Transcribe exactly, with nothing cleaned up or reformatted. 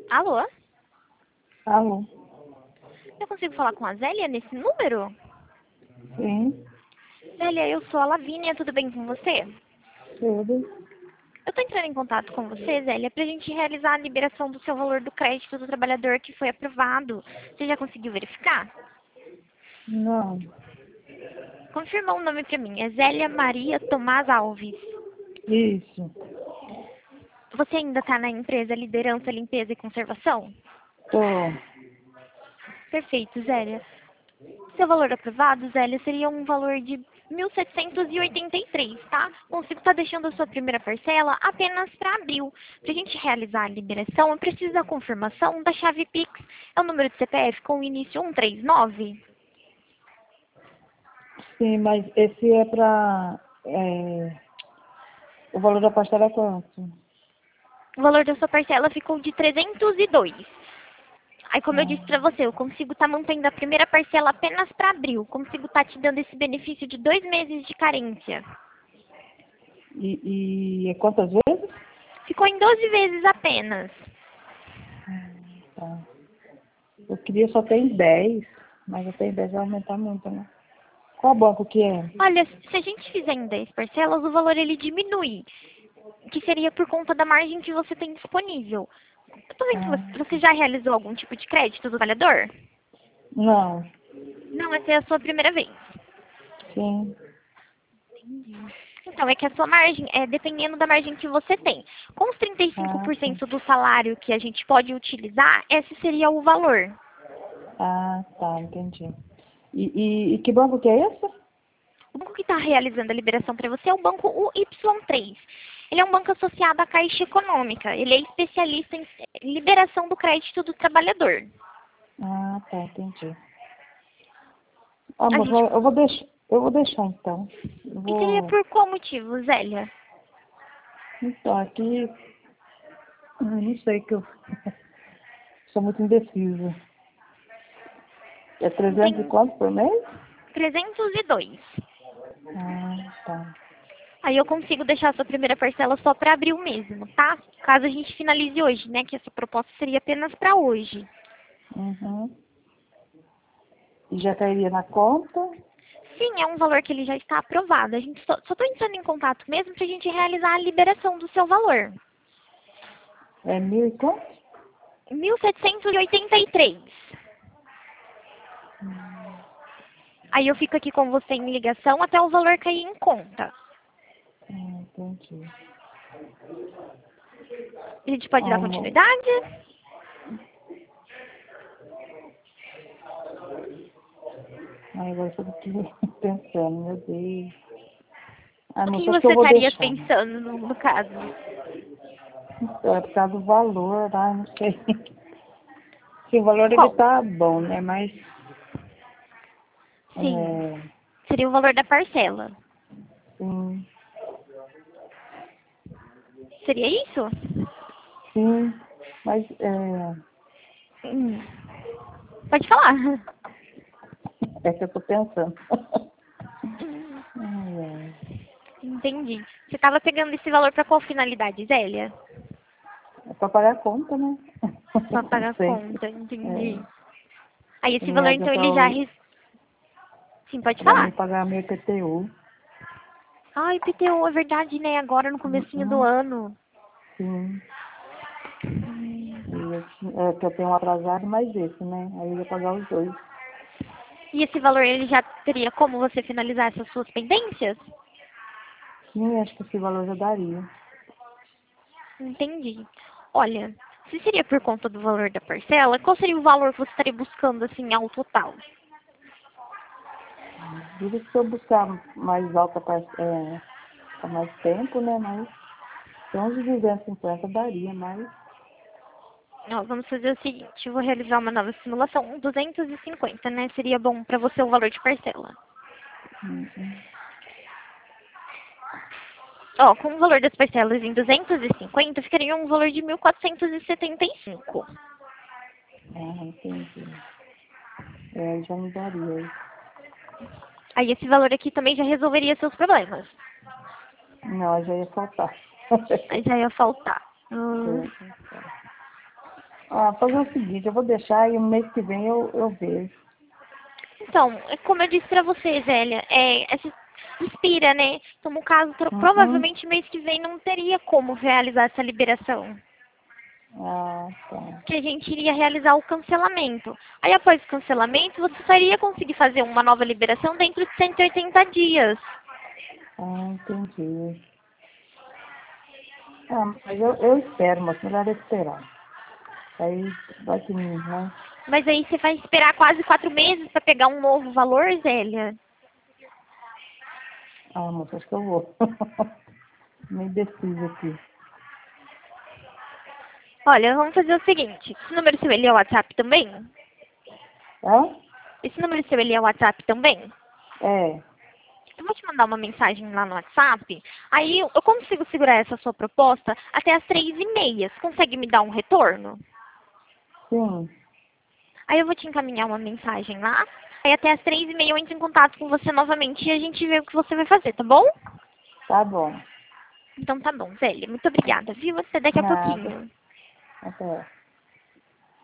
Alô? Alô? Eu consigo falar com a Zélia nesse número? Sim, Zélia, eu sou a Lavínia, tudo bem com você? tudo. Eu tô entrando em contato com você, Zélia, pra gente realizar a liberação do seu valor do crédito do trabalhador que foi aprovado. Você já conseguiu verificar? Não, Confirma o nome pra mim, é Zélia Maria Tomás Alves. isso. Você ainda tá na empresa Liderança, Limpeza e Conservação? Tô. Perfeito, Zélia. Seu valor aprovado, Zélia, seria um valor de mil setecentos e oitenta e três, tá? Consigo estar deixando a sua primeira parcela apenas para abril. Para a gente realizar a liberação, eu preciso da confirmação da chave Pix. É o número de C P F com o início cento e trinta e nove. Sim, mas esse é pra... É, o valor da parcela é quanto? O valor da sua parcela ficou de trezentos e dois. Aí, como eu Ah, disse para você, eu consigo estar mantendo a primeira parcela apenas para abril. Consigo estar te dando esse benefício de dois meses de carência. e, e é quantas vezes? Ficou em doze vezes apenas. Tá. Eu queria só ter em dez, mas eu tenho dez vai aumentar muito, né? Qual banco que é? Olha, se a gente fizer em dez parcelas, o valor ele diminui, que seria por conta da margem que você tem disponível. Eu tô vendo que Ah, você, você já realizou algum tipo de crédito do trabalhador? não, Não, essa é a sua primeira vez. sim. Então, é que a sua margem é dependendo da margem que você tem. Com os trinta e cinco Ah, por tá. cento do salário que a gente pode utilizar, esse seria o valor. Ah, tá, entendi. E, e, e que banco que é esse? O banco que está realizando a liberação para você é o banco U Y três. Ele é um banco associado à Caixa Econômica. Ele é especialista em liberação do crédito do trabalhador. Ah, tá, entendi. Ah, A mas gente... eu eu vou deixar, eu vou deixar então. Eu E seria vou. por qual motivo, Zélia? Então, aqui, eu não sei que eu sou muito indecisa. É trezentos e Tem quanto por mês? trezentos e dois. Ah, tá. Aí eu consigo deixar a sua primeira parcela só para abril mesmo, tá? Caso a gente finalize hoje, né? Que essa proposta seria apenas para hoje. Uhum. E já cairia na conta? Sim, é um valor que ele já está aprovado. A gente só estou entrando em contato mesmo para a gente realizar a liberação do seu valor. É mil e quanto? mil setecentos e oitenta e três. Aí eu fico aqui com você em ligação até o valor cair em conta. Ah, entendi. A gente pode dar Ah, mo- continuidade? Ai, agora eu tô aqui pensando, meu Deus. Ah, O não, que só que eu você vou estaria deixar. pensando no, no caso? Então, é por causa do valor, ah, não sei. Que o valor ele Qual? tá bom, né? Mas Sim, é, seria o valor da parcela. sim, Seria isso? sim, mas é, Hum. Pode falar. é que eu tô pensando. Hum, Ai, ai. Entendi. Você estava pegando esse valor para qual finalidade, Zélia? É pra pagar a conta, né? Para pagar a Sempre. conta, entendi. É, Aí esse não ia valor, então, ele já... adiantar res- Sim, pode pra mim falar. pagar meu I P T U. Ah, I P T U, é verdade, né? Agora no comecinho do Uhum, ano. sim. Hum. E eu, tinha- é, que eu tenho um atrasado mais esse, né? Aí eu ia pagar os dois. E esse valor, ele já teria como você finalizar essas suas pendências? Sim, acho que esse valor já daria. Entendi. Olha, se seria por conta do valor da parcela, qual seria o valor que você estaria buscando, assim, ao total? Digo que se eu buscar mais alta par- é, pra mais tempo, né? Mas tem uns duzentos e cinquenta daria, mas Ó, vamos fazer o seguinte, eu vou realizar uma nova simulação. duzentos e cinquenta, né? Seria bom para você o valor de parcela. uhum. Ó, com o valor das parcelas em duzentos e cinquenta, ficaria um valor de mil quatrocentos e setenta e cinco. Ah, entendi. É, já me daria. Aí esse valor aqui também já resolveria seus problemas. Não, já ia faltar. Aí já ia faltar. Hum, É, Ah, fazer o seguinte, eu vou deixar e o mês que vem eu, eu vejo. Então, é como eu disse pra você, Zélia, é, essa expira, né? Então, no caso, tro- Uhum. provavelmente mês que vem não teria como realizar essa liberação. Ah, tá. Que a gente iria realizar o cancelamento. Aí, após o cancelamento, você só iria conseguir fazer uma nova liberação dentro de cento e oitenta dias. Ah, entendi. Ah, mas eu, eu espero, mas melhor é esperar. Aí vai que, né? Mas aí você vai esperar quase quatro meses para pegar um novo valor, Zélia? Ah, moça, acho que eu vou. Me decido aqui. Olha, vamos fazer o seguinte. Esse número seu, ele é o WhatsApp também? Hã? Esse número seu, ele é o WhatsApp também? É, Eu vou te mandar uma mensagem lá no WhatsApp. Aí eu eu consigo segurar essa sua proposta até as três e meia. Você consegue me dar um retorno? sim, Aí eu vou te encaminhar uma mensagem lá. Aí até as três e meia eu entro em contato com você novamente e a gente vê o que você vai fazer, tá bom? tá bom. Então tá bom, Zélia. Muito obrigada, viu? Você daqui a Nada. pouquinho. Até.